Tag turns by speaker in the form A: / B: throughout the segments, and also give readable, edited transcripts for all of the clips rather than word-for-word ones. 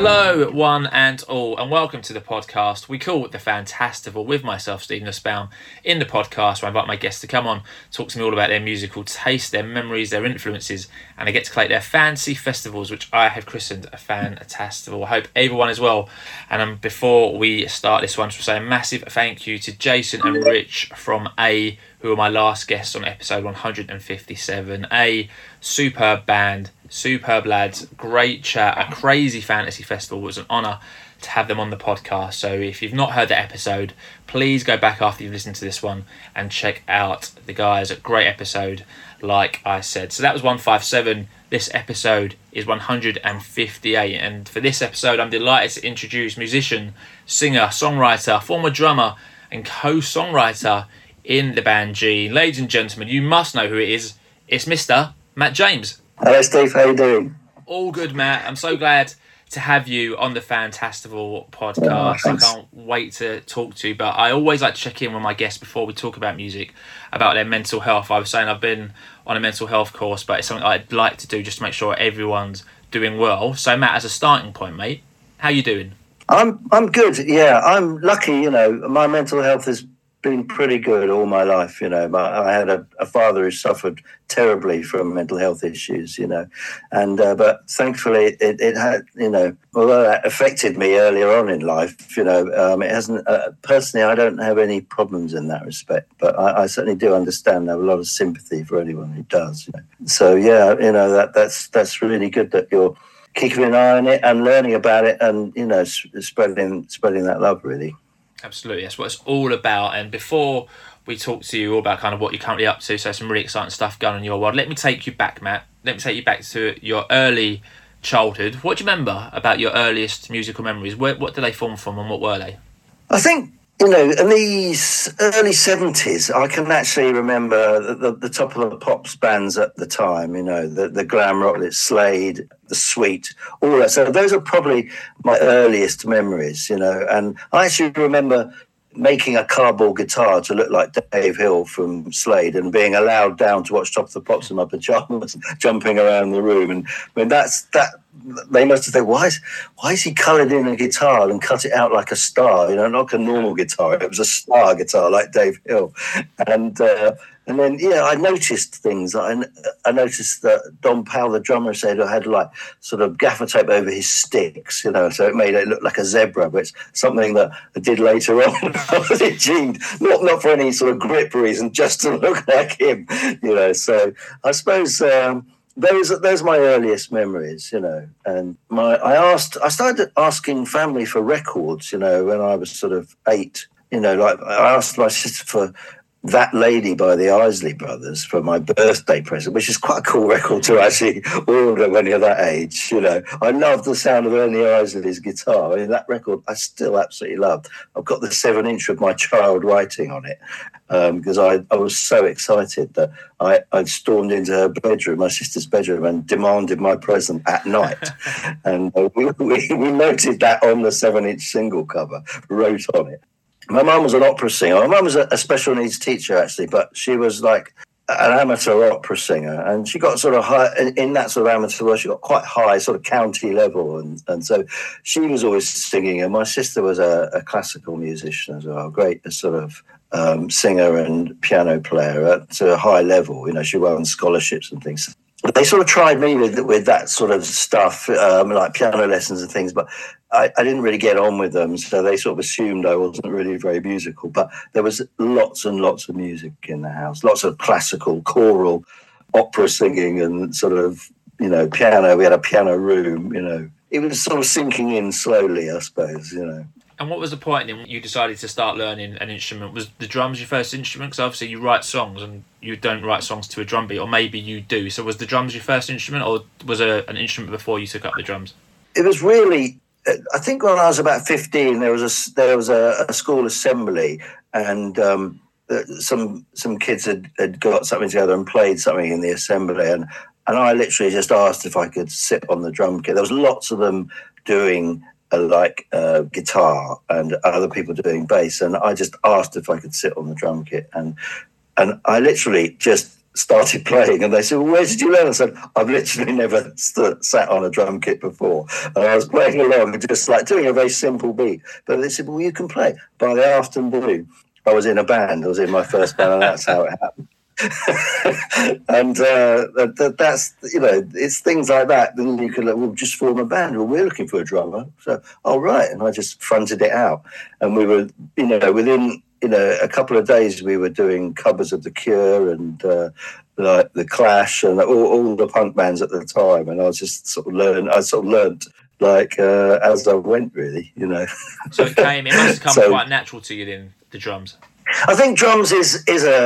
A: Hello, one and all, and welcome to the podcast we call The Fantastival with myself, Stephen Nussbaum. In the podcast, where I invite my guests to come on, talk to me all about their musical taste, their memories, their influences, and they get to collate their fancy festivals, which I have christened a Fantastival. I hope everyone is well. And before we start this one, I just want to say a massive thank you to Jason and Rich from A, who were my last guests on episode 157. A superb band, superb lads, great chat, a crazy fantasy festival. It was an honour to have them on the podcast. So if you've not heard the episode, please go back after you've listened to this one and check out the guys. A great episode, like I said. So that was 157. This episode is 158. And for this episode, I'm delighted to introduce musician, singer, songwriter, former drummer and co-songwriter in the band G. Ladies and gentlemen, you must know who it is. It's Mr. Matt James.
B: Hello, Steve. How you doing?
A: All good, Matt. I'm so glad to have you on the Fantastival podcast. I can't wait to talk to you, but I always like to check in with my guests before we talk about music, about their mental health. I was saying I've been on a mental health course, but it's something I'd like to do just to make sure everyone's doing well. So, Matt, as a starting point, mate, how you doing?
B: I'm good. Yeah, I'm lucky. You know, my mental health has been pretty good all my life. You know, I had a father who suffered terribly from mental health issues. You know, and but thankfully it had. You know, although that affected me earlier on in life, you know, it hasn't. Personally, I don't have any problems in that respect. But I certainly do understand. I have a lot of sympathy for anyone who does. You know? So yeah, you know that's really good that you're keeping an eye on it and learning about it, and you know, spreading that love, really.
A: Absolutely, that's what it's all about. And before we talk to you all about kind of what you're currently up to, so some really exciting stuff going on in your world, let me take you back, Matt. Let me take you back to your early childhood. What do you remember about your earliest musical memories? What did they form from and what were they?
B: I think, you know, in these early 70s, I can actually remember the top of the pops bands at the time, you know, the glam rock, Slade, the Sweet, all that. So those are probably my earliest memories, you know. And I actually remember making a cardboard guitar to look like Dave Hill from Slade and being allowed down to watch Top of the Pops in my pajamas, jumping around the room. And I mean, that they must have thought, why is he coloured in a guitar and cut it out like a star? You know, not a normal guitar. It was a star guitar like Dave Hill. And then, yeah, I noticed things. I noticed that Don Powell, the drummer, said I had like sort of gaffer tape over his sticks, you know, so it made it look like a zebra, but it's something that I did later on. I was intrigued, not for any sort of grip reason, just to look like him, you know. So I suppose those are my earliest memories, you know. And I started asking family for records, you know, when I was sort of 8. You know, like I asked my sister for That Lady by the Isley Brothers for my birthday present, which is quite a cool record to actually order when you're that age, you know. I love the sound of Ernie Isley's guitar. I mean, that record I still absolutely love. I've got the 7-inch of my child writing on it because I was so excited that I stormed into her bedroom, my sister's bedroom, and demanded my present at night. And we noted that on the 7-inch single cover, wrote on it. My mum was an opera singer. My mum was a special needs teacher, actually, but she was like an amateur opera singer. And she got sort of high, in that sort of amateur world, she got quite high, sort of county level. And so she was always singing. And my sister was a classical musician as well, great sort of singer and piano player to a high level. You know, she won scholarships and things. They sort of tried me with that sort of stuff, like piano lessons and things, but I didn't really get on with them, so they sort of assumed I wasn't really very musical. But there was lots and lots of music in the house, lots of classical, choral, opera singing and sort of, you know, piano. We had a piano room, you know. It was sort of sinking in slowly, I suppose, you know.
A: And what was the point in you decided to start learning an instrument? Was the drums your first instrument? Because obviously you write songs and you don't write songs to a drum beat, or maybe you do. So was the drums your first instrument, or was it an instrument before you took up the drums?
B: It was really, I think when I was about 15, there was a school assembly, and some kids had got something together and played something in the assembly, and I literally just asked if I could sit on the drum kit. There was lots of them doing guitar and other people doing bass, and I just asked if I could sit on the drum kit, and I literally just started playing, and they said, well, where did you learn? I said, I've literally never sat on a drum kit before. And I was playing along, just like doing a very simple beat. But they said, well, you can play. By the afternoon, I was in a band. I was in my first band, and that's how it happened. And that's, it's things like that. Then you can, we'll just form a band. Well, we're looking for a drummer. So, right. And I just fronted it out. And we were, within, a couple of days we were doing covers of The Cure and like The Clash and all the punk bands at the time. And I was just sort of learned like as I went, really,
A: So it must have come quite natural to you then, the drums.
B: I think drums is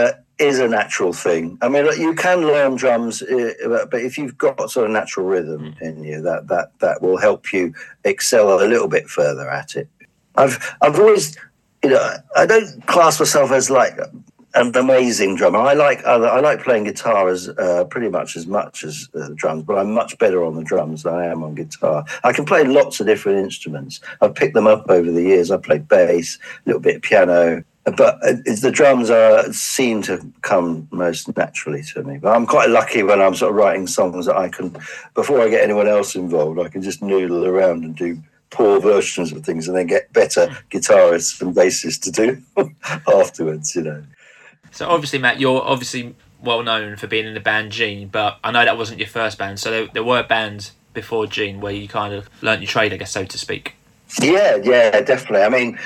B: a natural thing. I mean, you can learn drums, but if you've got sort of natural rhythm in you, that will help you excel a little bit further at it. I've always, I don't class myself as like an amazing drummer. I like playing guitar as pretty much as drums, but I'm much better on the drums than I am on guitar. I can play lots of different instruments. I've picked them up over the years. I played bass, a little bit of piano. But the drums seem to come most naturally to me. But I'm quite lucky when I'm sort of writing songs that I can, before I get anyone else involved, I can just noodle around and do poor versions of things and then get better guitarists and bassists to do afterwards,
A: So obviously, Matt, you're obviously well known for being in the band Gene, but I know that wasn't your first band. So there were bands before Gene where you kind of learnt your trade, I guess, so to speak.
B: Yeah, definitely. I mean,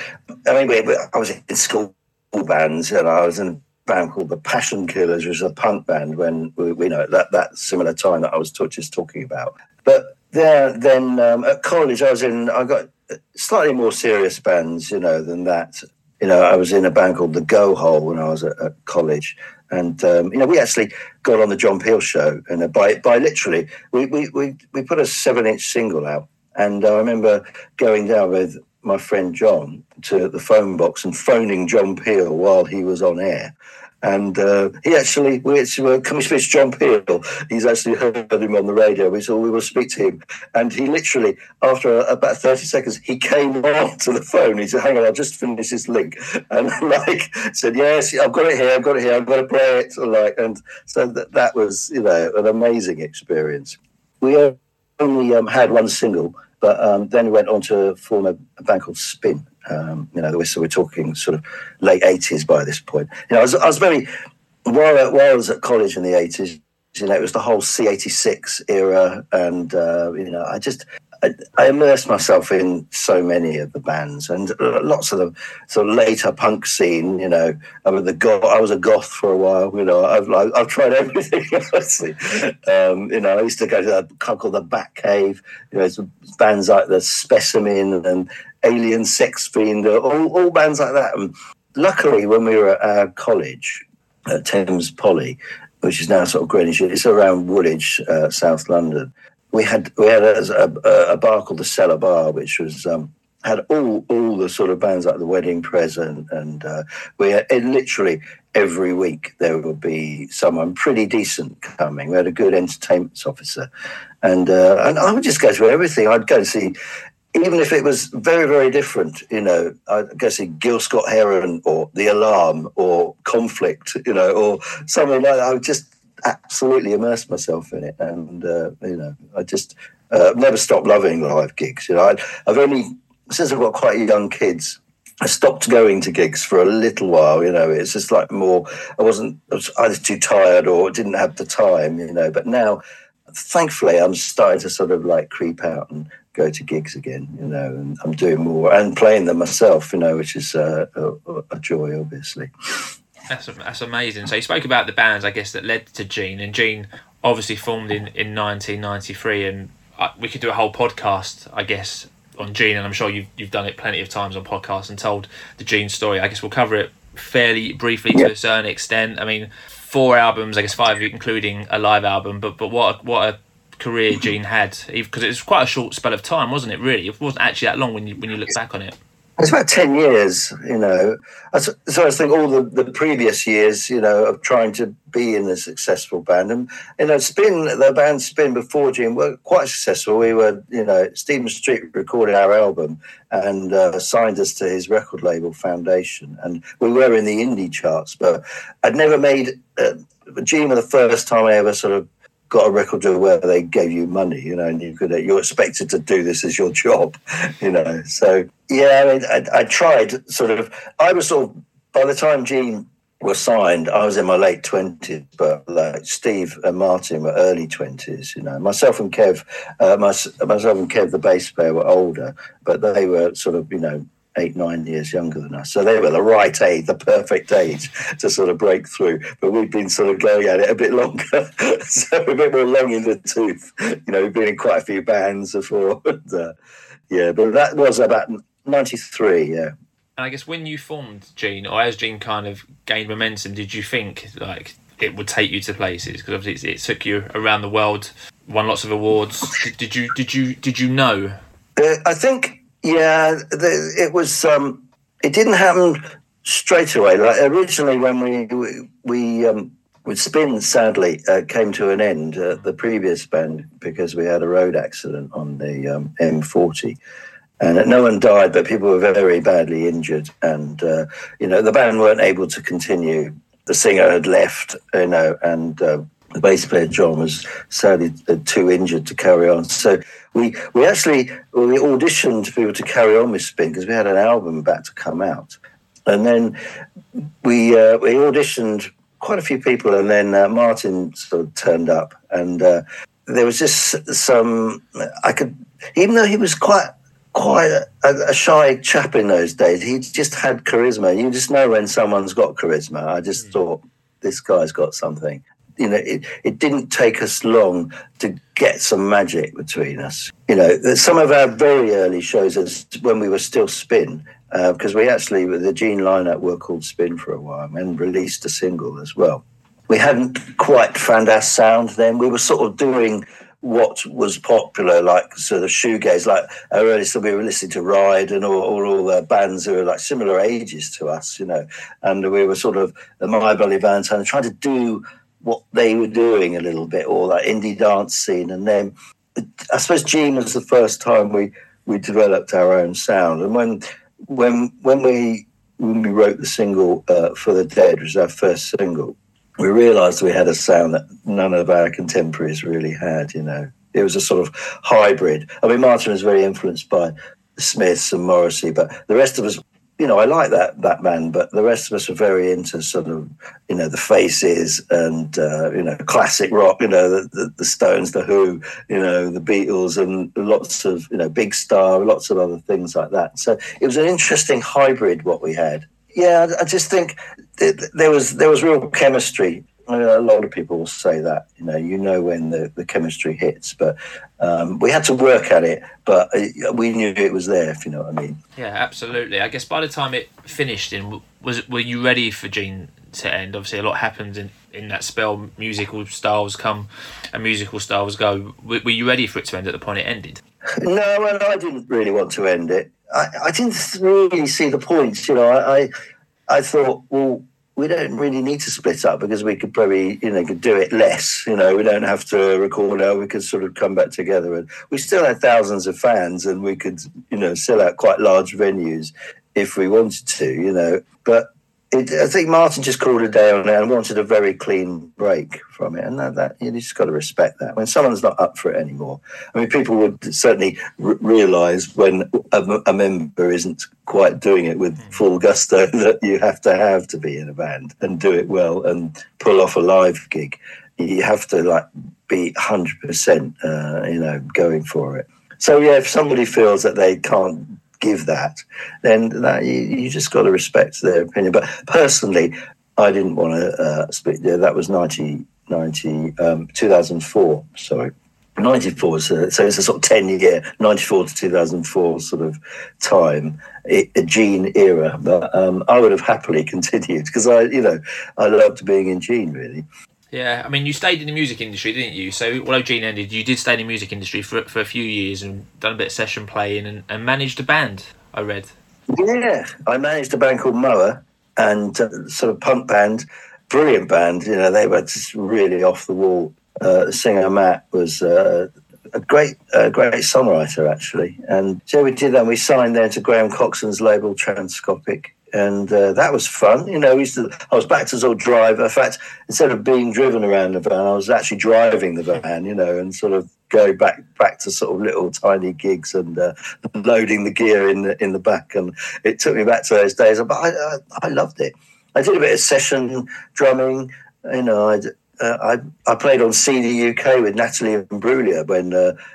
B: I was in school bands, and I was in a band called the Passion Killers, which was a punk band when we know that similar time that I was just talking about. But then at college, I got slightly more serious bands, than that. I was in a band called the Go Hole when I was at college, and we actually got on the John Peel show, and by literally we put a 7-inch single out. And I remember going down with my friend John to the phone box and phoning John Peel while he was on air. And we can we speak to John Peel? He's actually heard him on the radio. We said, we will speak to him. And he literally, after about 30 seconds, he came on to the phone. He said, hang on, I'll just finish this link. And said, yes, I've got it here, I've got to play it. And so that was, an amazing experience. We only had one single, but then we went on to form a band called Spin. So we're talking sort of late 80s by this point. I was very, while I was at college in the 80s, it was the whole C86 era, and I immersed myself in so many of the bands and lots of the sort of later punk scene. I was a goth for a while. I've tried everything. Honestly, I used to go to a club called the Bat Cave. Bands like the Specimen and Alien Sex Fiend, all bands like that. And luckily, when we were at our college at Thames Poly, which is now sort of Greenwich, it's around Woolwich, South London. We had a bar called the Cellar Bar, which was had all the sort of bands like the Wedding Present, and we had literally every week there would be someone pretty decent coming. We had a good entertainment officer, and I would just go to everything. I'd go and see, even if it was very, very different, I'd go see Gil Scott Heron or The Alarm or Conflict, or something like that. I would just absolutely immerse myself in it, and I just never stopped loving live gigs. I've only, since I've got quite young kids, I stopped going to gigs for a little while. It's just like more, I was either too tired or didn't have the time. But now, thankfully, I'm starting to sort of like creep out and go to gigs again. And I'm doing more and playing them myself. Which is a joy, obviously.
A: That's amazing. So you spoke about the bands, I guess, that led to Gene, and Gene obviously formed in 1993, and we could do a whole podcast, I guess, on Gene, and I'm sure you've done it plenty of times on podcasts and told the Gene story. I guess we'll cover it fairly briefly to a certain extent. I mean, 4 albums, I guess 5 including a live album, but what a career Gene had, because it was quite a short spell of time, wasn't it? Really, it wasn't actually that long when you look back on it.
B: It's about 10 years, So I think all the previous years, of trying to be in a successful band. And, the band Spin before Gene were quite successful. We were, Stephen Street recorded our album and signed us to his record label, Foundation. And we were in the indie charts, but I'd never made Gene were the first time I ever sort of got a record deal where they gave you money, you know, and you're expected to do this as your job, you know. So yeah, I mean, I tried I was sort of, by the time Gene were signed, I was in my late 20s, but like Steve and Martin were early 20s, you know. Myself and Kev, the bass player, were older, but they were sort of, you know, 8-9 years younger than us. So they were the right age, the perfect age to sort of break through. But we've been sort of going at it a bit longer, so a bit more long in the tooth. You know, we've been in quite a few bands before. But that was about 93, yeah.
A: And I guess when you formed Gene, or as Gene kind of gained momentum, did you think like it would take you to places? Because obviously it took you around the world, won lots of awards. Did you know?
B: I think, yeah, it was. It didn't happen straight away. Like originally, when we with Spin, sadly, came to an end. The previous band, because we had a road accident on the M40. And no one died, but people were very badly injured. And, you know, the band weren't able to continue. The singer had left, you know, and the bass player, John, was sadly too injured to carry on. So we auditioned people to carry on with Spin because we had an album about to come out. And then we auditioned quite a few people, and then Martin sort of turned up. And there was just even though he was quite a shy chap in those days, he just had charisma. You just know when someone's got charisma. I just thought, this guy's got something. You know, it didn't take us long to get some magic between us. You know, some of our very early shows is when we were still Spin, because we actually, with the Gene lineup, were called Spin for a while and released a single as well. We hadn't quite found our sound then. We were sort of doing what was popular, like sort of shoegaze, like early stuff. We were listening to Ride and all the bands who were like similar ages to us, you know, and we were sort of the My Bloody Valentine, trying to do what they were doing a little bit, or that indie dance scene. And then I suppose Gene was the first time we developed our own sound. And when we wrote the single For the Dead, which was our first single, we realised we had a sound that none of our contemporaries really had, you know. It was a sort of hybrid. I mean, Martin was very influenced by the Smiths and Morrissey, but the rest of us, you know, I like that band, but the rest of us were very into sort of, you know, the Faces and, you know, classic rock, you know, the Stones, the Who, you know, the Beatles, and lots of, you know, Big Star, lots of other things like that. So it was an interesting hybrid, what we had. Yeah, I just think there was real chemistry. I mean, a lot of people will say that, you know when the chemistry hits, but we had to work at it, but we knew it was there, if you know what I mean.
A: Yeah, absolutely. I guess by the time it finished, were you ready for Gene to end? Obviously, a lot happened in that spell. Musical styles come and musical styles go. Were you ready for it to end at the point it ended?
B: No, and I didn't really want to end it. I didn't really see the point. You know, I thought, well, we don't really need to split up because we could probably, could do it less. You know, we don't have to record out. We could sort of come back together, and we still had thousands of fans, and we could, sell out quite large venues if we wanted to. But I think Martin just called a day on it and wanted a very clean break from it, and that you just got to respect that. When someone's not up for it anymore, I mean, people would certainly realise when a member isn't quite doing it with full gusto that you have to be in a band and do it well and pull off a live gig. You have to be 100%, going for it. So yeah, if somebody feels that they can't give that, then you just got to respect their opinion. But personally, I didn't want to split. That was 2004. Sorry, 94. So it's a sort of 10-year, 94 to 2004 sort of time, a Gene era. But I would have happily continued because I loved being in Gene, really.
A: Yeah, I mean, you stayed in the music industry, didn't you? So, although Gene ended, you did stay in the music industry for a few years and done a bit of session playing and managed a band, I read.
B: Yeah, I managed a band called Moa, and sort of punk band, brilliant band. They were just really off the wall. The singer, Matt, was a great songwriter, actually. And so we did that. We signed there to Graham Coxon's label, Transcopic. and that was fun. I was backed as old driver. In fact, instead of being driven around the van, I was actually driving the van, and sort of go back to sort of little tiny gigs and loading the gear in the back. And it took me back to those days, but I loved it. I did a bit of session drumming. I played on CD UK with Natalie Imbruglia when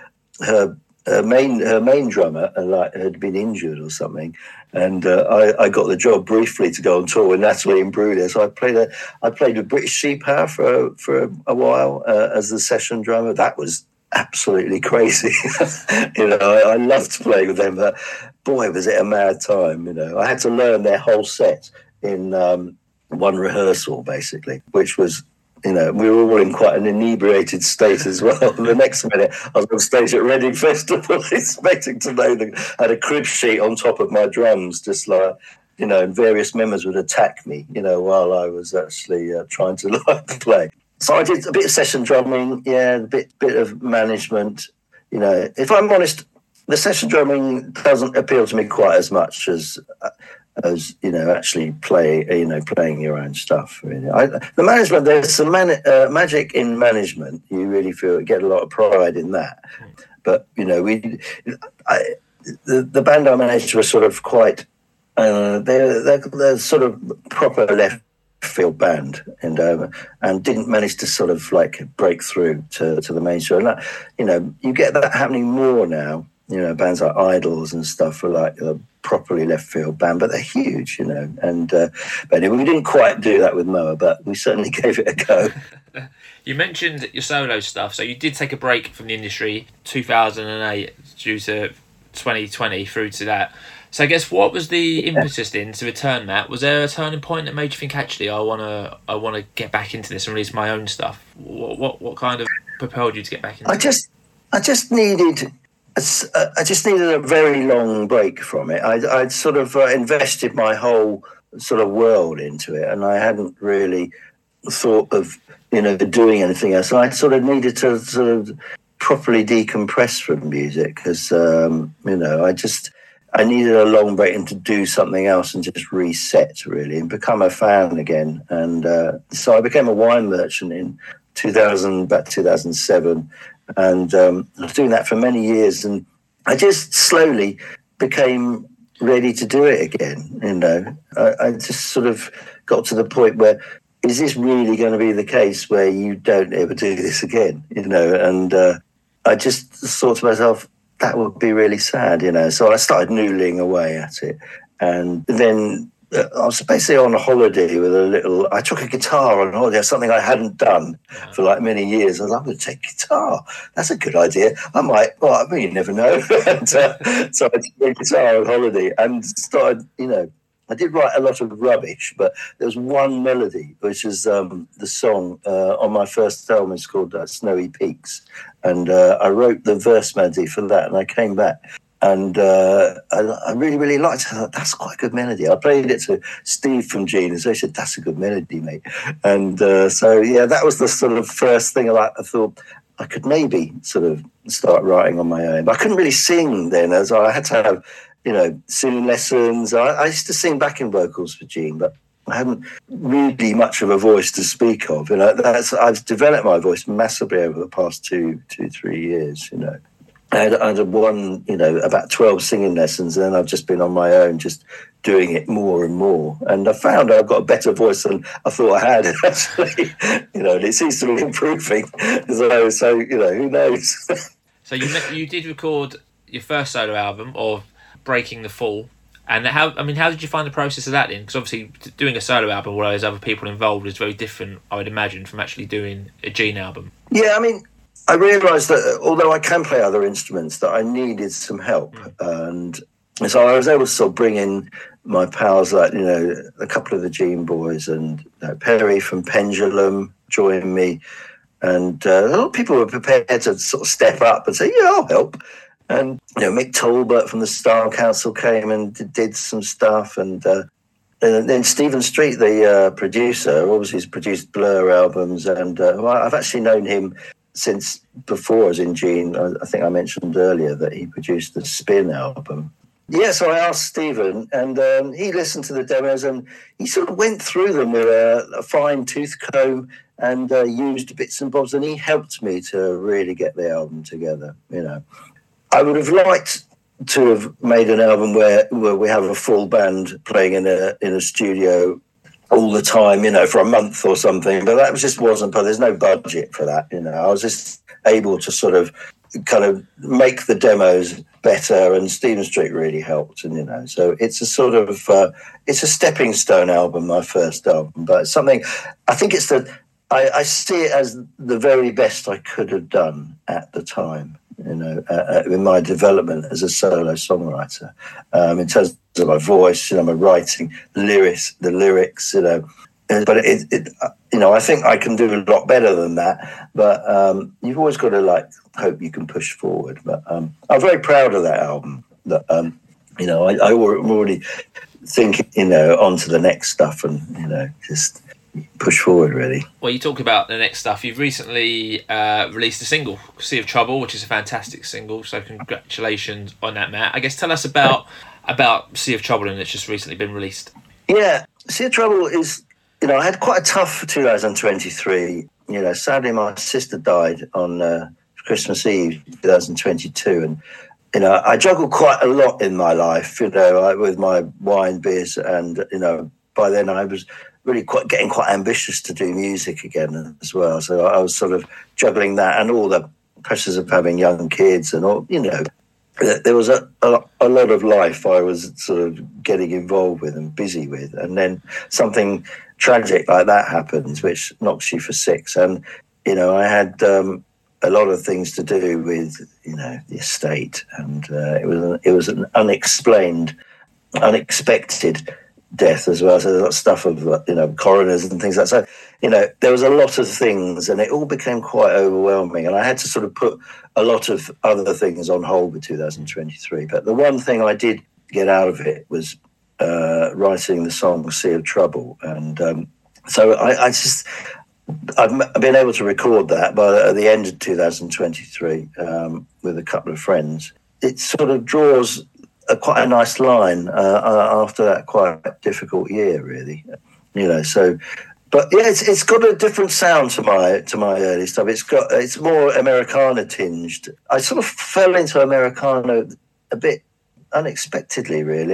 B: her main drummer had been injured or something, and I got the job briefly to go on tour with Natalie Imbruglia. So I played with British Sea Power for a while as the session drummer. That was absolutely crazy. I loved playing with them, but boy, was it a mad time. I had to learn their whole set in one rehearsal, basically, which was, we were all in quite an inebriated state as well. The next minute, I was on stage at Reading Festival, expecting to know that I had a crib sheet on top of my drums, just like, and various members would attack me, while I was actually trying to play. So I did a bit of session drumming, a bit of management. If I'm honest, the session drumming doesn't appeal to me quite as much as actually playing your own stuff. Really. The management, there's some magic in management. You really get a lot of pride in that. But the band I managed was sort of quite. They're sort of proper left field band, and didn't manage to sort of like break through to the mainstream. And that, you get that happening more now. Bands like Idols and stuff are like a properly left field band, but they're huge, And but anyway, we didn't quite do that with Moa, but we certainly gave it a go.
A: You mentioned your solo stuff, so you did take a break from the industry 2008 due to 2020 through to that. So I guess what was the impetus then to return that? Was there a turning point that made you think, actually, I wanna get back into this and release my own stuff? What kind of propelled you to get back into it?
B: I just needed a very long break from it. I'd sort of invested my whole sort of world into it, and I hadn't really thought of doing anything else. I sort of needed to sort of properly decompress from music because I needed a long break and to do something else and just reset really and become a fan again. And so I became a wine merchant in 2007. And I was doing that for many years, and I just slowly became ready to do it again. I just sort of got to the point where, is this really going to be the case where you don't ever do this again? And I just thought to myself, that would be really sad, So I started noodling away at it, and then I was basically on a holiday with I took a guitar on holiday, something I hadn't done for like many years. I was like, I'm going to take guitar. That's a good idea. You never know. And, so I took a guitar on holiday and started, I did write a lot of rubbish, but there was one melody, which is the song on my first album. It's called Snowy Peaks. And I wrote the verse melody for that, and I came back. And I really, really liked it. I thought, that's quite a good melody. I played it to Steve from Gene, and so he said, that's a good melody, mate. And that was the sort of first thing I thought I could maybe sort of start writing on my own. But I couldn't really sing then, as I had to have, singing lessons. I used to sing backing vocals for Gene, but I hadn't really much of a voice to speak of. I've developed my voice massively over the past 2-3 years, I had one, about 12 singing lessons, and then I've just been on my own, just doing it more and more. And I found I've got a better voice than I thought I had, actually. And it seems to be improving. So who knows?
A: So you did record your first solo album of Breaking the Fall. And how did you find the process of that then? Because obviously doing a solo album with all those other people involved is very different, I would imagine, from actually doing a Gene album.
B: Yeah, I realised that although I can play other instruments, that I needed some help. And so I was able to sort of bring in my pals, like, a couple of the Gene boys, and Perry from Pendulum joined me. And a lot of people were prepared to sort of step up and say, yeah, I'll help. And, Mick Talbot from the Style Council came and did some stuff. And then Stephen Street, the producer, obviously has produced Blur albums. And I've actually known him since before I was in Gene. I think I mentioned earlier that he produced the Spin album. Yeah, so I asked Stephen, and he listened to the demos, and he sort of went through them with a fine tooth comb and used bits and bobs, and he helped me to really get the album together. I would have liked to have made an album where we have a full band playing in a studio all the time, for a month or something, but that just wasn't. But there's no budget for that. I was just able to sort of kind of make the demos better, and Stephen Street really helped. And so it's a sort of it's a stepping stone album, my first album, but it's something. I think it's I see it as the very best I could have done at the time. In my development as a solo songwriter, in terms of my voice, my writing, the lyrics, But I think I can do a lot better than that. But you've always got to hope you can push forward. But I'm very proud of that album. That I'm already thinking, on to the next stuff, and just push forward, really.
A: Well, you talk about the next stuff. You've recently released a single, Sea of Trouble, which is a fantastic single, so congratulations on that, Matt. I guess tell us about Sea of Trouble, and it's just recently been released.
B: Yeah, Sea of Trouble is, I had quite a tough 2023. Sadly my sister died on Christmas Eve 2022, and I juggled quite a lot in my life, with my wine, beers, and by then I was really getting quite ambitious to do music again as well. So I was sort of juggling that and all the pressures of having young kids and all, there was a lot of life I was sort of getting involved with and busy with. And then something tragic like that happens, which knocks you for six. And, I had a lot of things to do with, the estate. And it was an unexpected death as well. So there's a lot of stuff of, coroners and things like that. So, there was a lot of things and it all became quite overwhelming. And I had to sort of put a lot of other things on hold with 2023. But the one thing I did get out of it was writing the song Sea of Trouble. And so I've been able to record that at the end of 2023 with a couple of friends. It sort of draws quite a nice line after that quite difficult year, really. So, but yeah, it's got a different sound to my early stuff. It's more Americana tinged. I sort of fell into Americana a bit unexpectedly, really.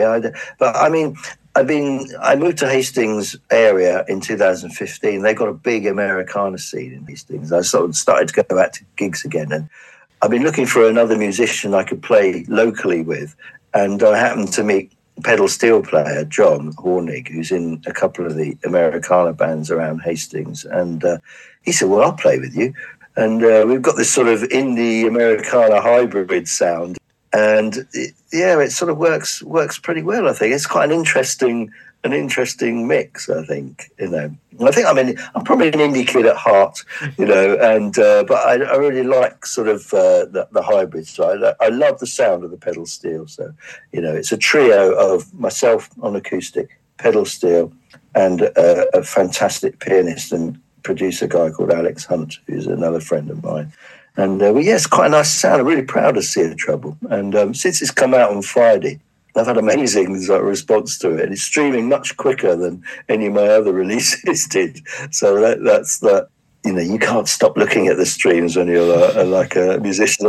B: I moved to Hastings area in 2015. They got a big Americana scene in Hastings. I sort of started to go out to gigs again, and I've been looking for another musician I could play locally with. And I happened to meet pedal steel player John Hornig, who's in a couple of the Americana bands around Hastings. And he said, well, I'll play with you. And we've got this sort of indie Americana hybrid sound. And it sort of works pretty well, I think. It's quite an interesting mix, I think. I think I'm probably an indie kid at heart, and but I really like sort of the hybrid side. I love the sound of the pedal steel. So it's a trio of myself on acoustic, pedal steel, and a fantastic pianist and producer guy called Alex Hunt, who's another friend of mine. And it's quite a nice sound. I'm really proud of Sea of Trouble. And since it's come out on Friday, I've had amazing response to it. And it's streaming much quicker than any of my other releases did. So that's that. You can't stop looking at the streams when you're like a musician on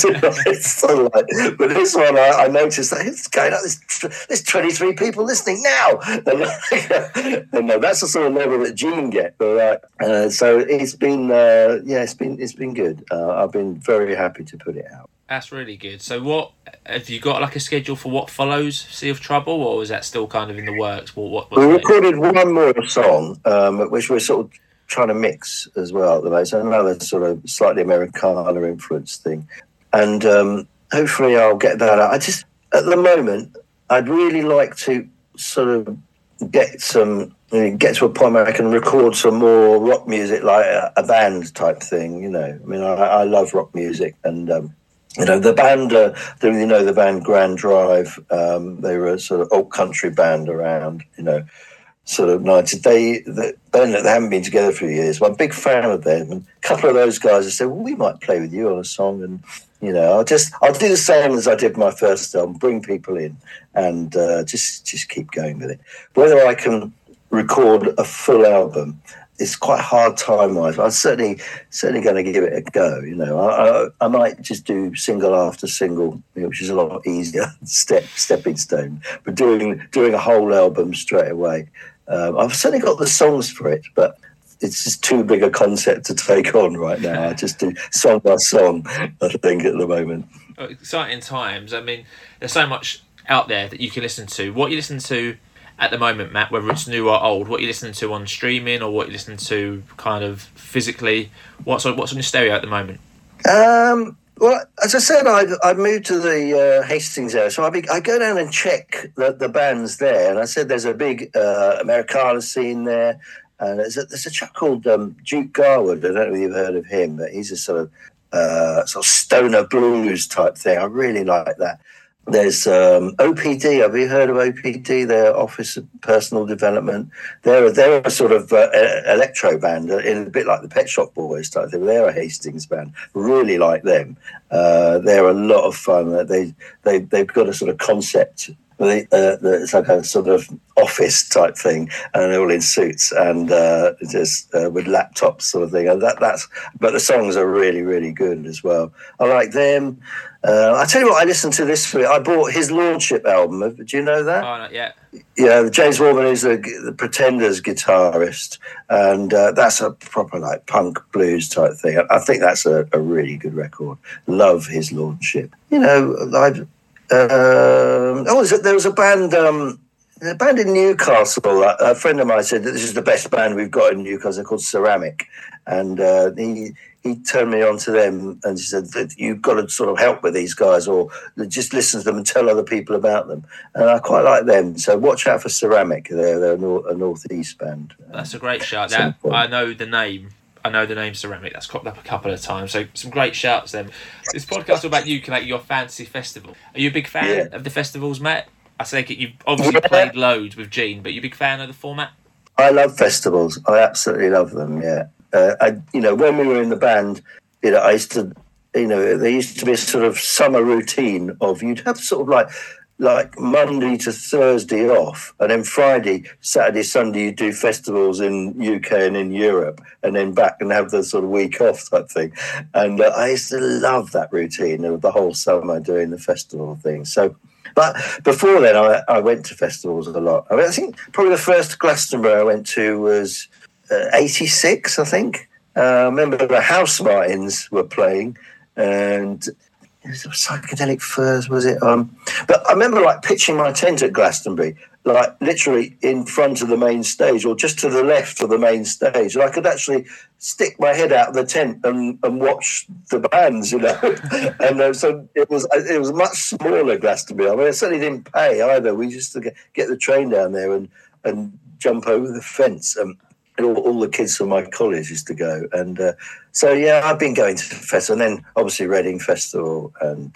B: Spotify. But this one, I noticed that it's going up. There's 23 people listening now, and that's the sort of level that Gene get. So it's been, it's been good. I've been very happy to put it out.
A: That's really good. So, what have you got a schedule for what follows Sea of Trouble, or is that still kind of in the works? We
B: recorded one more song, which we're sort of trying to mix as well at the moment. So another sort of slightly Americana influence thing. And hopefully I'll get that out. At the moment, I'd really like to sort of get to a point where I can record some more rock music, like a band type thing, I love rock music. And, the band, the band Grand Drive, they were a sort of old country band around, sort of 90s. They haven't been together for years. But I'm a big fan of them. And a couple of those guys have said, well, we might play with you on a song. And You know, I'll do the same as I did my first album, bring people in, and just keep going with it. Whether I can record a full album, it's quite hard time-wise. I'm certainly going to give it a go. You know, I might just do single after single, which is a lot easier, stepping stone. But doing a whole album straight away, I've certainly got the songs for it, but it's just too big a concept to take on right now. I just do song by song, I think, at the moment.
A: Exciting times. I mean, there's so much out there that you can listen to. What you listen to at the moment, Matt, whether it's new or old, what you listening to on streaming or what you listening to kind of physically? What's on your stereo at the moment?
B: Well, as I said, I moved to the Hastings area, so I go down and check the bands there. And I said there's a big Americana scene there. And there's a chap called Duke Garwood. I don't know if you've heard of him, but he's a sort of stoner blues type thing. I really like that. There's OPD. Have you heard of OPD? Their Office of Personal Development. They're a sort of electro band, in a bit like the Pet Shop Boys type thing. They're a Hastings band. Really like them. They're a lot of fun. They've got a sort of concept. It's like a sort of office type thing, and they're all in suits and just with laptops sort of thing. And but the songs are really, really good as well. I like them. I tell you what, I listened to this week. I bought his Lordship album. Do you know that?
A: Oh, not yet.
B: Yeah, James Warman is the Pretenders guitarist, and that's a proper like punk blues type thing. I think that's a really good record. Love his Lordship. You know, there was a band in Newcastle. A friend of mine said that this is the best band we've got in Newcastle. They're called Ceramic, and he turned me on to them and said that you've got to sort of help with these guys, or just listen to them and tell other people about them. And I quite like them, so watch out for Ceramic. They're a northeast band.
A: That's a great shout. I know the name. Ceramic. That's cropped up a couple of times. So some great shouts then. This podcast is about you connecting your fantasy festival. Are you a big fan of the festivals, Matt? I take it you've obviously played loads with Gene, but you a big fan of the format?
B: I love festivals. I absolutely love them. Yeah. When we were in the band, I used to, there used to be a sort of summer routine of you'd have sort of like Monday to Thursday off, and then Friday, Saturday, Sunday, you do festivals in UK and in Europe, and then back and have the sort of week off type thing. And I used to love that routine of the whole summer doing the festival thing. So, but before then, I went to festivals a lot. I mean, I think probably the first Glastonbury I went to was 86, I think. I remember the House Martins were playing, and it was Psychedelic Furs, was it? But I remember pitching my tent at Glastonbury, literally in front of the main stage, or just to the left of the main stage, and I could actually stick my head out of the tent and watch the bands, And so it was a much smaller Glastonbury. I mean, I certainly didn't pay either. We used to get the train down there and jump over the fence. All the kids from my college used to go. And I've been going to the festival. And then, obviously, Reading Festival. And,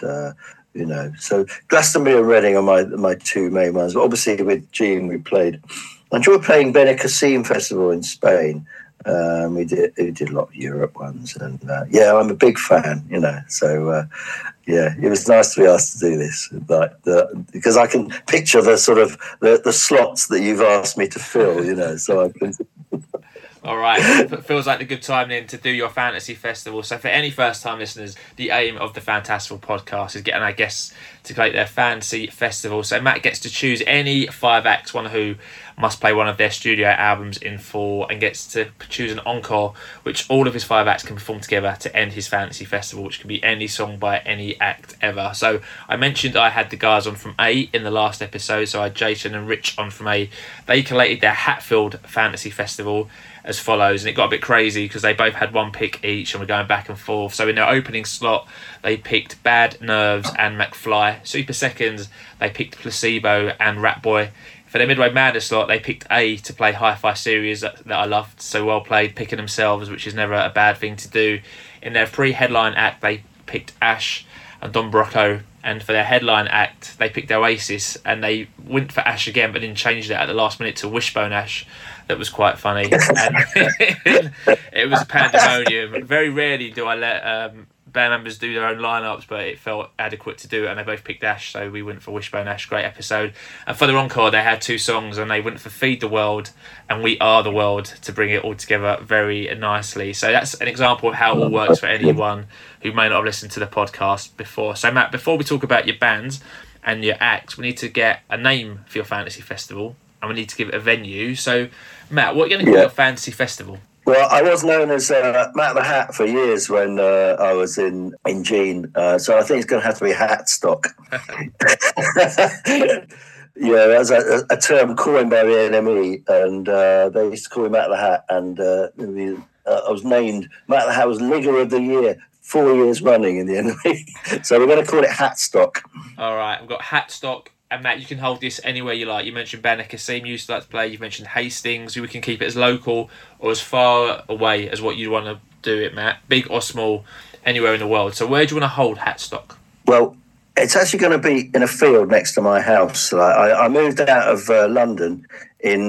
B: so Glastonbury and Reading are my two main ones. But obviously, with Gene, I enjoyed playing Benicassim Festival in Spain. We did a lot of Europe ones. And, I'm a big fan, So, it was nice to be asked to do this, because I can picture the sort of the slots that you've asked me to fill, so I can...
A: All right, it feels like the good time then to do your fantasy festival. So for any first-time listeners, the aim of the Fantastical podcast is getting our guests to create their fantasy festival. So Matt gets to choose any 5 acts, one who must play one of their studio albums in full, and gets to choose an encore, which all of his 5 acts can perform together to end his fantasy festival, which can be any song by any act ever. So I mentioned I had the guys on from A in the last episode, so I had Jason and Rich on from A. They collated their Hatfield Fantasy Festival as follows, and it got a bit crazy because they both had one pick each and were going back and forth. So in their opening slot, they picked Bad Nerves and McFly. Super Seconds, they picked Placebo and Rat Boy. For their Midway Madness slot, they picked A to play Hi-Fi Series that I loved, so well played, picking themselves, which is never a bad thing to do. In their pre-headline act, they picked Ash and Don Brocco, and for their headline act, they picked Oasis, and they went for Ash again, but then changed it at the last minute to Wishbone Ash. That was quite funny, and it was pandemonium. Very rarely do I let band members do their own lineups, but it felt adequate to do it, and they both picked Ash, so we went for Wishbone Ash. Great episode. And for the encore, they had 2 songs, and they went for Feed the World and We Are the World to bring it all together very nicely. So that's an example of how it all works for anyone who may not have listened to the podcast before. So Matt, before we talk about your bands and your acts, we need to get a name for your fantasy festival, and we need to give it a venue. So Matt, what are you going to call your fantasy festival?
B: Well, I was known as Matt the Hat for years when I was in Gene, so I think it's going to have to be Hatstock. Yeah, that's a term coined by the NME, and they used to call me Matt the Hat, and I was named Matt the Hat was Ligger of the Year 4 years running in the NME, so we're going to call it Hatstock.
A: All right, we've got Hatstock. And Matt, you can hold this anywhere you like. You mentioned Banner-Kassim you used to like to play. You mentioned Hastings. We can keep it as local or as far away as what you want to do it, Matt. Big or small, anywhere in the world. So where do you want to hold Hatstock?
B: Well, it's actually going to be in a field next to my house. I moved out of London in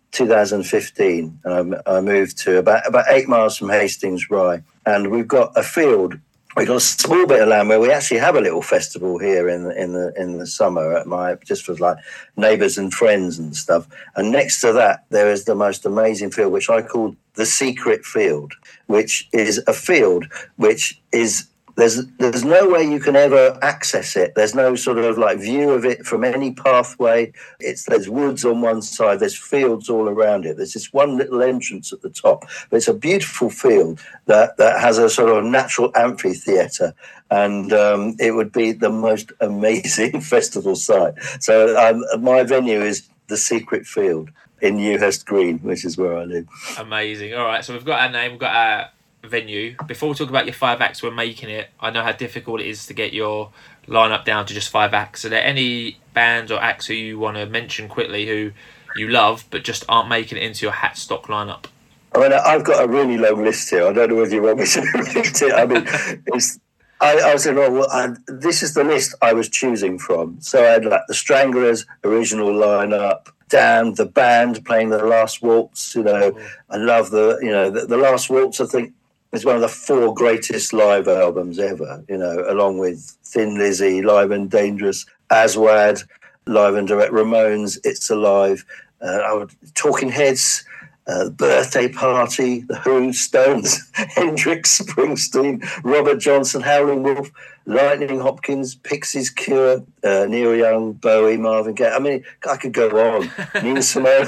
B: 2015. I moved to about 8 miles from Hastings Rye. And we've got a field. We've got a small bit of land where we actually have a little festival here in the summer at just for like neighbours and friends and stuff. And next to that, there is the most amazing field, which I call the Secret Field, which is a field which is there's no way you can ever access it. There's no sort of like view of it from any pathway. There's woods on one side, there's fields all around it. There's this one little entrance at the top, but it's a beautiful field that has a sort of natural amphitheatre, and it would be the most amazing festival site. So my venue is the Secret Field in Newhurst Green, which is where I live.
A: Amazing. All right, so we've got our name, we've got our venue. Before we talk about your 5 acts we're making it, I know how difficult it is to get your lineup down to just 5 acts. Are there any bands or acts who you want to mention quickly who you love but just aren't making it into your Hatstock lineup?
B: I mean, I've got a really long list here. I don't know whether you want me to read it. I mean, I was saying, this is the list I was choosing from. So I had like the Stranglers original lineup, Damned, the band playing the Last Waltz. I love the Last Waltz. I think is one of the 4 greatest live albums ever. Along with Thin Lizzy, Live and Dangerous, Aswad, Live and Direct, Ramones, It's Alive, Talking Heads, Birthday Party, The Who, Stones, Hendrix, Springsteen, Robert Johnson, Howlin' Wolf, Lightning Hopkins, Pixies, Cure, Neil Young, Bowie, Marvin Gaye. I mean, I could go on. Nina Simone,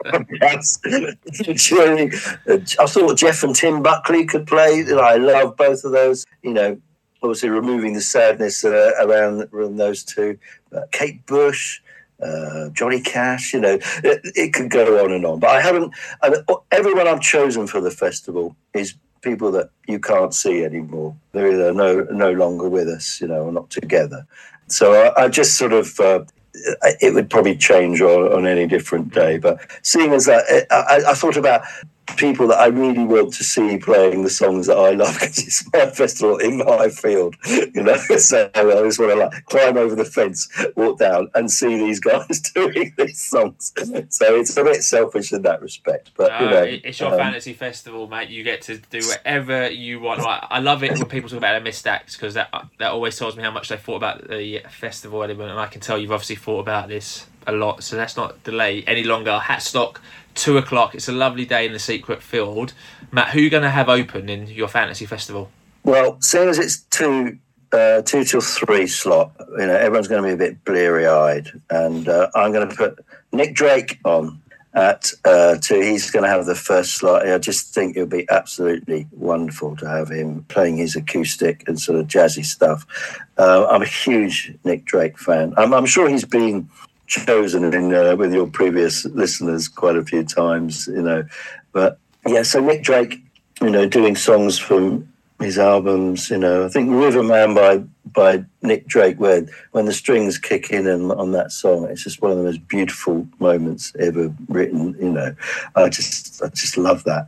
B: Jury. I thought Jeff and Tim Buckley could play. I love both of those. Obviously removing the sadness around those two. Kate Bush, Johnny Cash. It could go on and on. But everyone I've chosen for the festival is people that you can't see anymore. They're either no longer with us, or not together. So I just sort of, it would probably change on any different day. But seeing as that, I thought about people that I really want to see playing the songs that I love, because it's my festival in my field, So I just want to climb over the fence, walk down, and see these guys doing these songs. So it's a bit selfish in that respect, but
A: it's your fantasy festival, mate. You get to do whatever you want. I love it when people talk about their missed acts, because that always tells me how much they thought about the festival element, and I can tell you've obviously thought about this a lot. So let's not delay any longer. Hatstock, 2:00. It's a lovely day in the Secret Field. Matt, who are you going to have open in your fantasy festival?
B: Well, seeing as it's 2 till 3 slot, everyone's going to be a bit bleary-eyed, and I'm going to put Nick Drake on at 2. He's going to have the first slot. I just think it would be absolutely wonderful to have him playing his acoustic and sort of jazzy stuff. I'm a huge Nick Drake fan. I'm sure he's been chosen with your previous listeners quite a few times, but yeah, so Nick Drake, doing songs from his albums, I think Riverman by Nick Drake, where when the strings kick in and on that song, it's just one of the most beautiful moments ever written. I just love that.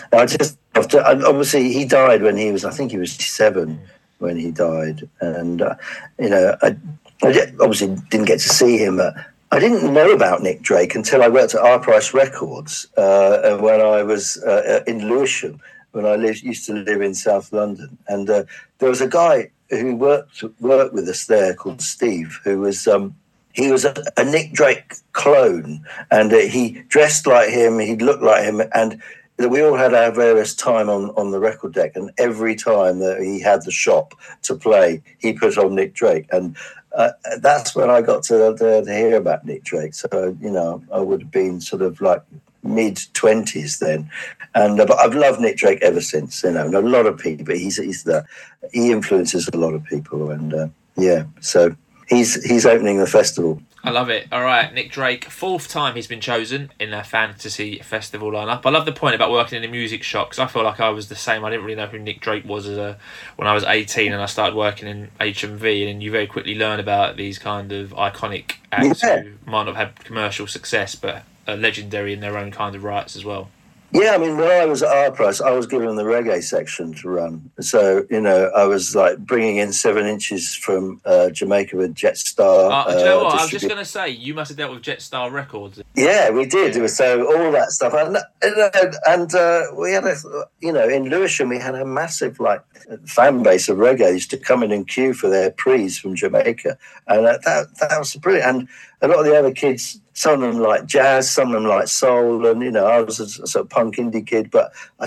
B: Obviously he died when he was 7 when he died, and I obviously didn't get to see him. I didn't know about Nick Drake until I worked at R Price Records when I was in Lewisham. when I used to live in South London, and there was a guy who worked with us there called Steve, who was he was a Nick Drake clone, and he dressed like him, he looked like him, and we all had our various time on the record deck, and every time that he had the shop to play, he put on Nick Drake, and that's when I got to hear about Nick Drake. So, you know, I would have been sort of like mid-20s then, and but I've loved Nick Drake ever since. You know, and a lot of people. He influences a lot of people, and so he's opening the festival.
A: I love it. All right, Nick Drake, 4th time he's been chosen in a fantasy festival lineup. I love the point about working in a music shop, because I feel like I was the same. I didn't really know who Nick Drake was when I was 18 and I started working in HMV, and you very quickly learn about these kind of iconic acts who might not have had commercial success, but are legendary in their own kind of rights as well.
B: Yeah, I mean, when I was at Our Price, I was given the reggae section to run. So, you know, I was like bringing in 7 inches from Jamaica with Jetstar.
A: Do you know what? I was just going to say, you must have dealt with Jetstar Records.
B: Yeah, we did. Yeah. So all that stuff. And we had in Lewisham, we had a massive fan base of reggae. They used to come in and queue for their prees from Jamaica. And that was brilliant. And a lot of the other kids, some of them like jazz, some of them like soul, and, you know, I was a sort of punk indie kid, but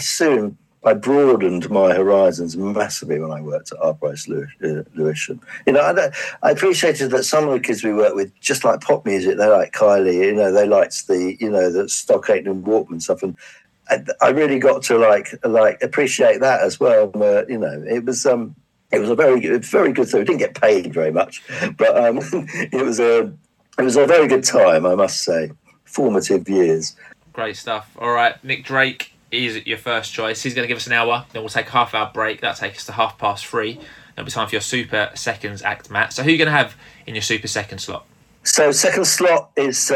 B: I broadened my horizons massively when I worked at Our Price Lewisham. You know, I appreciated that some of the kids we worked with just like pop music. They like Kylie, you know, they liked the Stock Aitken and Walkman stuff, and I really got to like appreciate that as well. You know, it was a very good thing. We didn't get paid very much, but it was a very good time, I must say. Formative years.
A: Great stuff. All right, Nick Drake is your first choice. He's going to give us an hour. Then we'll take a half-hour break. That'll take us to 3:30. That'll be time for your Super Seconds act, Matt. So who are you going to have in your Super Second slot?
B: So second slot is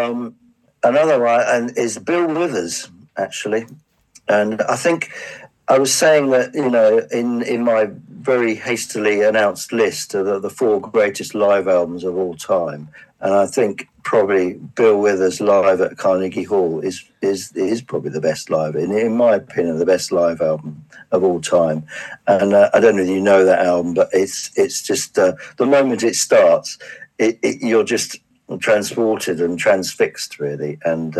B: another one, and is Bill Withers, actually. And I think I was saying that, you know, in my very hastily announced list of the 4 greatest live albums of all time, and I think probably Bill Withers live at Carnegie Hall is probably the best live, in my opinion, the best live album of all time. And I don't know if you know that album, but it's just the moment it starts, you're just transported and transfixed, really. And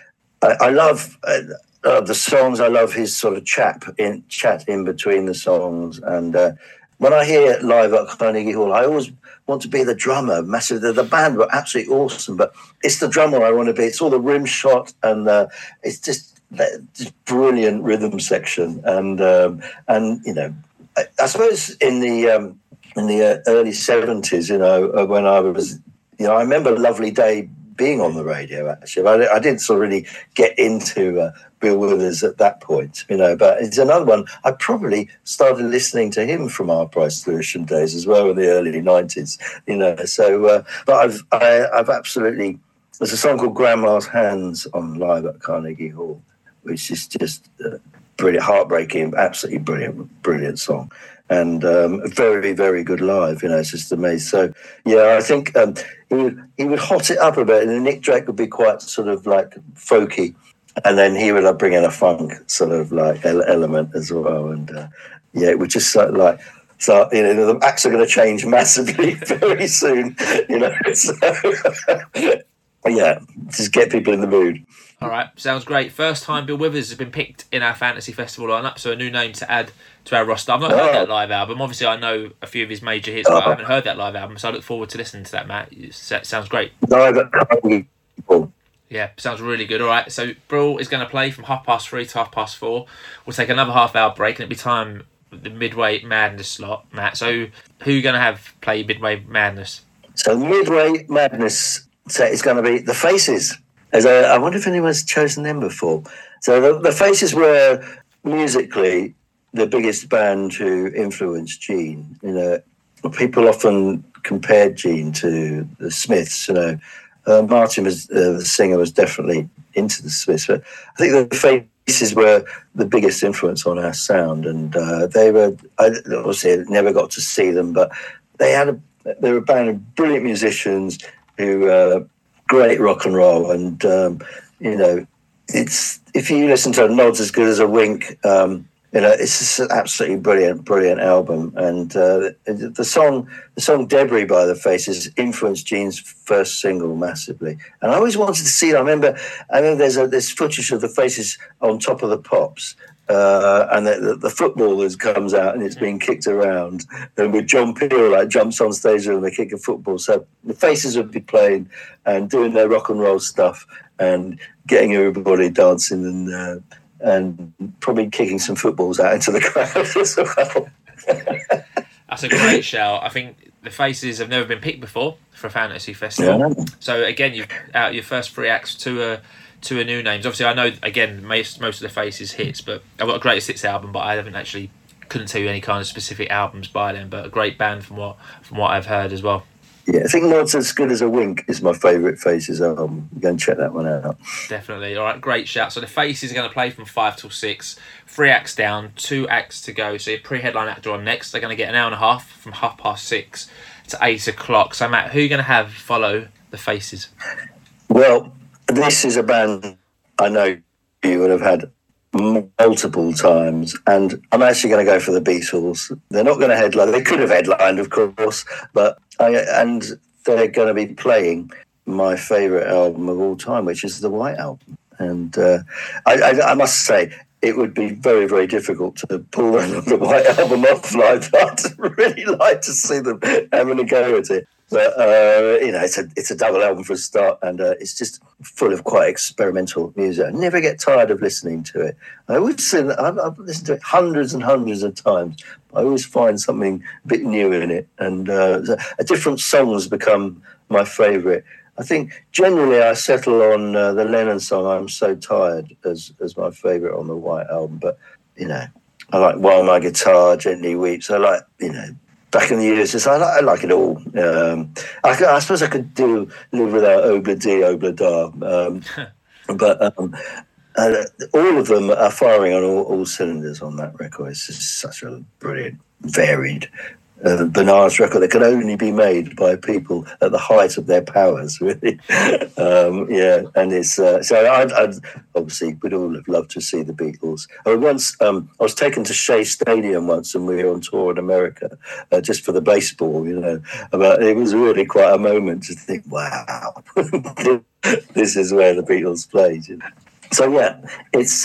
B: I love the songs. I love his sort of chat in between the songs. And when I hear live at Carnegie Hall, I always want to be the drummer. Massive. The band were absolutely awesome, but it's the drummer I want to be. It's all the rim shot, and it's just brilliant rhythm section. And you know, I suppose in the early 70s, you know, when I was, you know, I remember Lovely Day being on the radio, actually. I didn't sort of really get into Bill Withers at that point, you know, but it's another one. I probably started listening to him from Our Price Lewisham days as well in the early 90s, you know. So, but I've absolutely, there's a song called Grandma's Hands on live at Carnegie Hall, which is just brilliant, heartbreaking, absolutely brilliant song. And very, very good live, you know, it's just amazing. So, yeah, I think he would hot it up a bit, and Nick Drake would be quite sort of like folky, and then he would bring in a funk sort of like element as well. And yeah, it would just sort of like, so, you know, the acts are going to change massively very soon, you know. So, yeah, just get people in the mood.
A: All right, sounds great. First time Bill Withers has been picked in our Fantasy Festival lineup, so a new name to add to our roster. I've not heard that live album. Obviously, I know a few of his major hits, but I haven't heard that live album, so I look forward to listening to that, Matt. It sounds great. Yeah, sounds really good. All right, so Bill is going to play from 3:30 to 4:30. We'll take another half-hour break, and it'll be time for the Midway Madness slot, Matt. So who are you going to have play Midway Madness?
B: So Midway Madness set is going to be The Faces. I wonder if anyone's chosen them before. So the Faces were musically the biggest band to influence Gene. You know, people often compared Gene to the Smiths. You know, Martin was the singer was definitely into the Smiths, but I think the Faces were the biggest influence on our sound. And they were, obviously, I never got to see them, but they were a band of brilliant musicians who. Great rock and roll, and you know, it's if you listen to Nod's As Good As a Wink, you it's just an absolutely brilliant album. And the song "Debris" by the Faces influenced Gene's first single massively. And I always wanted to see it. I remember there's footage of the Faces on Top of the Pops. And the footballers comes out and it's being kicked around, and with John Peel jumps on stage and they kick a football. So the Faces would be playing and doing their rock and roll stuff and getting everybody dancing and probably kicking some footballs out into the crowd as well.
A: That's a great shout. I think the Faces have never been picked before for a fantasy festival. Yeah. So again, you've out your first 3 acts to a new names. Obviously, I know again most of the Faces hits, but I've got a greatest hits album, but I couldn't tell you any kind of specific albums by them. But a great band from what I've heard as well.
B: Yeah, I think Nod's As Good As a Wink is my favourite Faces album. Go and check that one out.
A: Definitely. All right, great shout. So the Faces are going to play from 5 till 6. 3 acts down, 2 acts to go. So your pre-headline actor on next. They're going to get an hour and a half from 6:30 to 8 o'clock. So Matt, who are you going to have follow the Faces?
B: Well, this is a band I know you would have had multiple times, and I'm actually going to go for the Beatles. They're not going to headline. They could have headlined, of course, but they're going to be playing my favourite album of all time, which is the White Album. And I must say, it would be very, very difficult to pull the White Album off live. I'd really like to see them having a go at it. But it's a double album for a start, and it's just full of quite experimental music. I never get tired of listening to it. I've listened to it hundreds and hundreds of times. I always find something a bit new in it, and a different songs become my favourite. I think generally I settle on the Lennon song "I'm So Tired" as my favourite on the White Album. But I like "While My Guitar Gently Weeps." I like back in the years, I like it all. I suppose I could live without Obla Di, Obla Da. But all of them are firing on all cylinders on that record. It's just such a brilliant, varied, bananas record that can only be made by people at the height of their powers, really. And it's so I'd obviously we'd all have loved to see the Beatles. I was taken to Shea Stadium once, and we were on tour in America just for the baseball, but it was really quite a moment to think, wow, this is where the Beatles played. So yeah, it's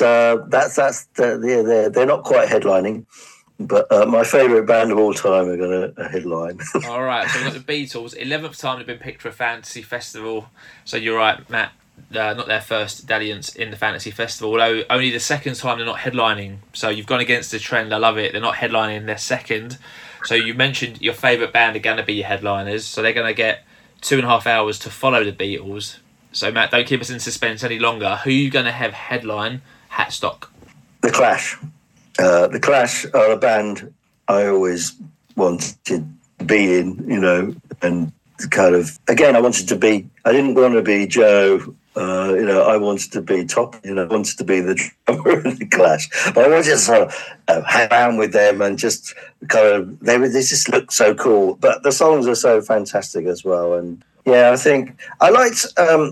B: they're not quite headlining. But my favourite band of all time are going to headline.
A: All right, so we've got the Beatles. 11th time they've been picked for a fantasy festival. So you're right, Matt, not their first dalliance in the fantasy festival, although only the second time they're not headlining. So you've gone against the trend. I love it. They're not headlining, they're second. So you mentioned your favourite band are going to be your headliners. So they're going to get 2.5 hours to follow the Beatles. So Matt, don't keep us in suspense any longer. Who are you going to have headline Hatstock?
B: The Clash. The Clash are a band I always wanted to be in, and kind of, again, I didn't want to be Joe, I wanted to be Top, I wanted to be the drummer of the Clash. But I wanted to sort of hang around with them and just kind of, they just look so cool. But the songs are so fantastic as well. And yeah, I think I liked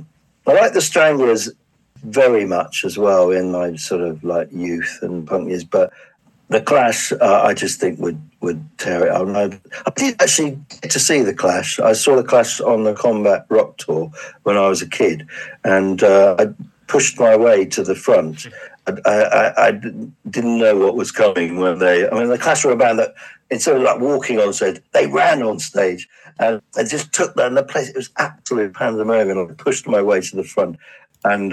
B: the Stranglers very much as well in my sort of like youth and punk years, but the Clash I just think would tear it up. I did actually get to see the Clash. I saw the Clash on the Combat Rock tour when I was a kid, and I pushed my way to the front. I didn't know what was coming when the Clash were a band that instead of like walking on stage, they ran on stage, and I just took that, and the place, it was absolute pandemonium. I pushed my way to the front. And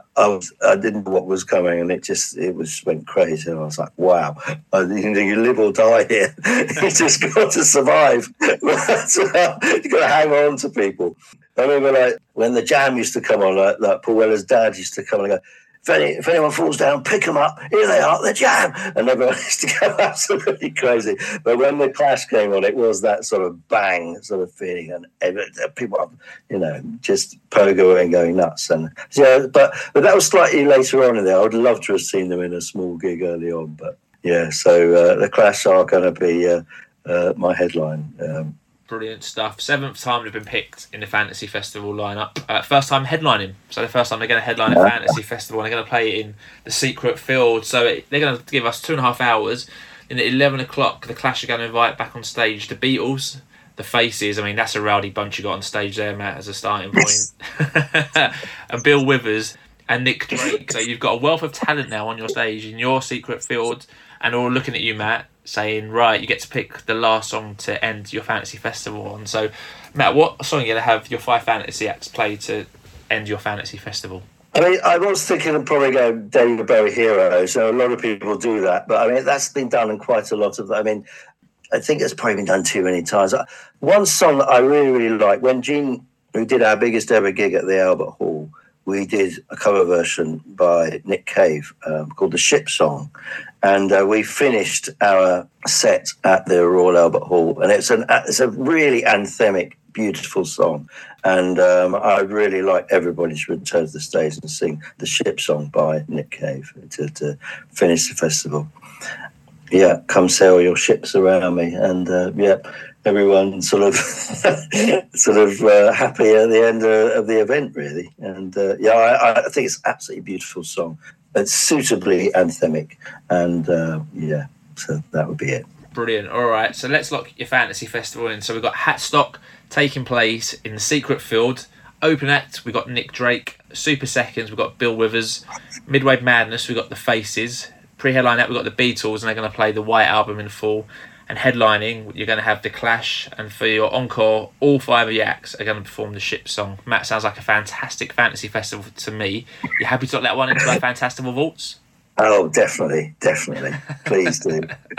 B: I didn't know what was coming, and it went crazy. And I was like, "Wow, you live or die here. You just got to survive. You got to hang on to people." I remember, like when the Jam used to come on, like Paul Weller's dad used to come and go, if anyone falls down, pick them up. Here they are, the Jam. And everyone used to go absolutely crazy. But when the Clash came on, it was that sort of bang sort of feeling, and people, just pogoing, going nuts. And yeah, but that was slightly later on in there. I would love to have seen them in a small gig early on. But yeah, so the Clash are going to be my headline.
A: Brilliant stuff. 7th time they've been picked in the Fantasy Festival lineup. First time headlining. So the first time they're going to headline a Fantasy Festival, and they're going to play it in the Secret Field. So they're going to give us 2.5 hours. And at 11 o'clock, the Clash are going to invite back on stage the Beatles, the Faces. I mean, that's a rowdy bunch you got on stage there, Matt, as a starting point. And Bill Withers and Nick Drake. So you've got a wealth of talent now on your stage in your Secret Field, and all looking at you, Matt, saying, right, you get to pick the last song to end your Fantasy Festival on. So, Matt, what song are you going to have your 5 fantasy acts play to end your Fantasy Festival?
B: I mean, I was thinking of probably going David Bowie Hero, so a lot of people do that, but I mean, that's been done in quite a lot of, I mean, I think it's probably been done too many times. One song that I really, really like, when Gene, we did our biggest ever gig at the Albert Hall, we did a cover version by Nick Cave called The Ship Song. And we finished our set at the Royal Albert Hall. And it's a really anthemic, beautiful song. And I'd really like everybody to return to the stage and sing The Ship Song by Nick Cave to finish the festival. Yeah, come sail your ships around me. And everyone sort of happy at the end of the event, really. And I think it's an absolutely beautiful song. It's suitably anthemic, and so that would be it.
A: Brilliant. All right, so let's lock your Fantasy Festival in. So we've got Hatstock taking place in the Secret Field. Open act, we've got Nick Drake. Super Seconds, we've got Bill Withers. Midway Madness, we've got the Faces. Pre-headline act, we've got the Beatles, and they're going to play the White Album in full. And headlining, you're going to have The Clash, and for your encore, all 5 of your acts are going to perform The Ship Song. Matt, sounds like a fantastic Fantasy Festival to me. You happy to lock that one into our Fantastival vaults?
B: Oh, definitely. Please do.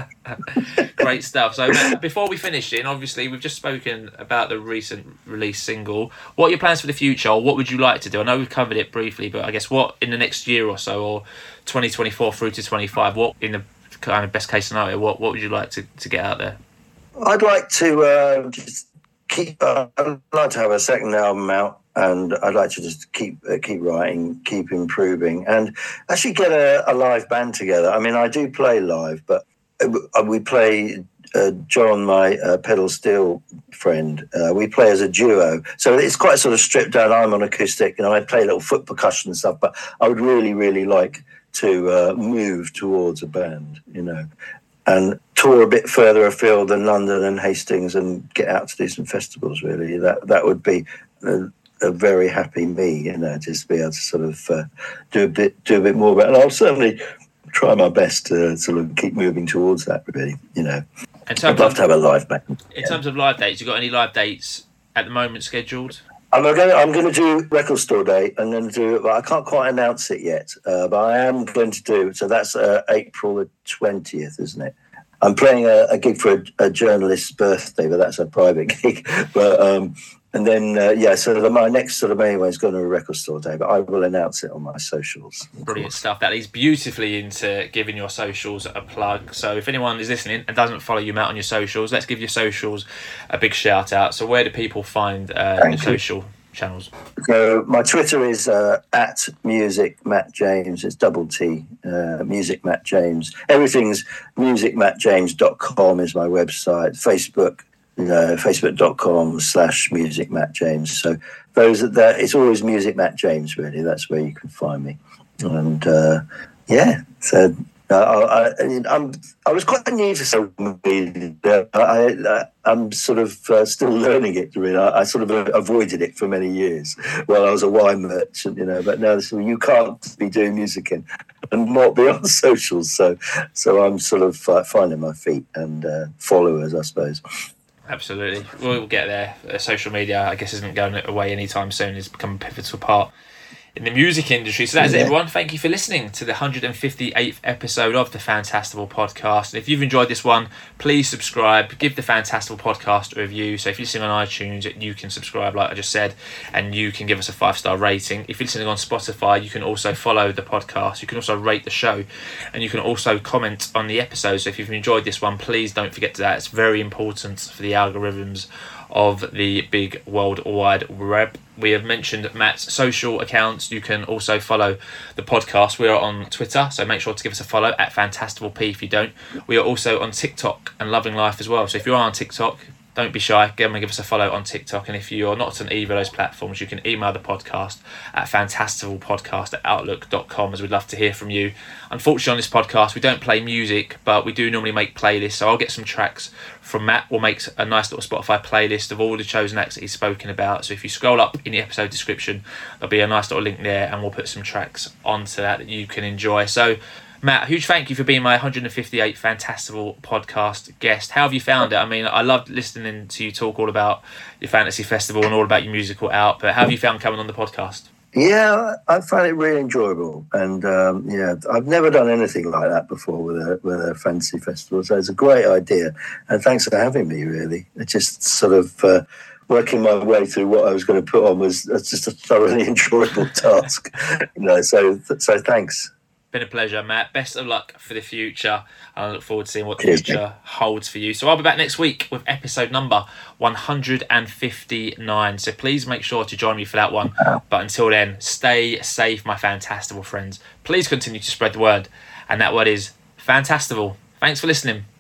A: Great stuff. So, Matt, before we finish in, obviously, we've just spoken about the recent release single. What are your plans for the future, or what would you like to do? I know we've covered it briefly, but I guess what in the next year or so, or 2024 through to 25, what in the kind of best case scenario, what would you like to get out there?
B: I'd like to just keep. I'd like to have a second album out, and I'd like to just keep writing, keep improving, and actually get a live band together. I mean, I do play live, but we play. John, my pedal steel friend, we play as a duo, so it's quite sort of stripped down. I'm on acoustic, I play a little foot percussion and stuff. But I would really, really like to move towards a band, and tour a bit further afield than London and Hastings, and get out to do some festivals. Really, that would be a very happy me, just be able to sort of do a bit more of it. And I'll certainly try my best to sort of keep moving towards that. Really, I'd love to have a live band.
A: In terms of live dates, you got any live dates at the moment scheduled?
B: I'm going to do Record Store Day. I'm going to do it, but I can't quite announce it yet. But I am going to do. So that's April the 20th, isn't it? I'm playing a gig for a journalist's birthday, but that's a private gig. But and then so my next sort of main one is going to a Record Store Day, but I will announce it on my socials.
A: Brilliant stuff. That leads beautifully into giving your socials a plug. So if anyone is listening and doesn't follow you, Matt, on your socials, let's give your socials a big shout out. So where do people find your social channels? So
B: my Twitter is at Music Matt James. It's double T, Music Matt James. Everything's musicmattjames.com is my website. Facebook. Facebook.com/Music Matt James. So it's always Music Matt James, really. That's where you can find me. And so I was quite new to social media. I'm sort of still learning it. Really, I sort of avoided it for many years while I was a wine merchant, But now you can't be doing music and not be on socials. So I'm sort of finding my feet and followers, I suppose.
A: Absolutely. We'll get there. Social media, I guess, isn't going away anytime soon. It's become a pivotal part in the music industry. So that's it, everyone. Thank you for listening to the 158th episode of the Fantastival Podcast. And if you've enjoyed this one, please subscribe. Give the Fantastival Podcast a review. So if you're listening on iTunes, you can subscribe, like I just said, and you can give us a 5-star rating. If you're listening on Spotify, you can also follow the podcast. You can also rate the show, and you can also comment on the episode. So if you've enjoyed this one, please don't forget that. It's very important for the algorithms of the big world wide web. We have mentioned Matt's social accounts. You can also follow the podcast. We are on Twitter, so make sure to give us a follow at FantastivalP if you don't. We are also on TikTok and Loving Life as well. So if you are on TikTok, don't be shy. Give us a follow on TikTok. And if you're not on either of those platforms, you can email the podcast at fantastivalpodcast@outlook.com, as we'd love to hear from you. Unfortunately, on this podcast, we don't play music, but we do normally make playlists. So I'll get some tracks from Matt. We'll make a nice little Spotify playlist of all the chosen acts that he's spoken about. So if you scroll up in the episode description, there'll be a nice little link there, and we'll put some tracks onto that you can enjoy. So Matt, a huge thank you for being my 158th Fantastival podcast guest. How have you found it? I mean, I loved listening to you talk all about your fantasy festival and all about your musical output. How have you found coming on the podcast?
B: Yeah, I found it really enjoyable, and I've never done anything like that before with a fantasy festival. So it's a great idea, and thanks for having me. Really, it just sort of working my way through what I was going to put on was just a thoroughly enjoyable task. So thanks.
A: Been a pleasure, Matt. Best of luck for the future. I look forward to seeing what the future holds for you. So I'll be back next week with episode number 159. So please make sure to join me for that one. But until then, stay safe, my Fantastival friends. Please continue to spread the word. And that word is Fantastival. Thanks for listening.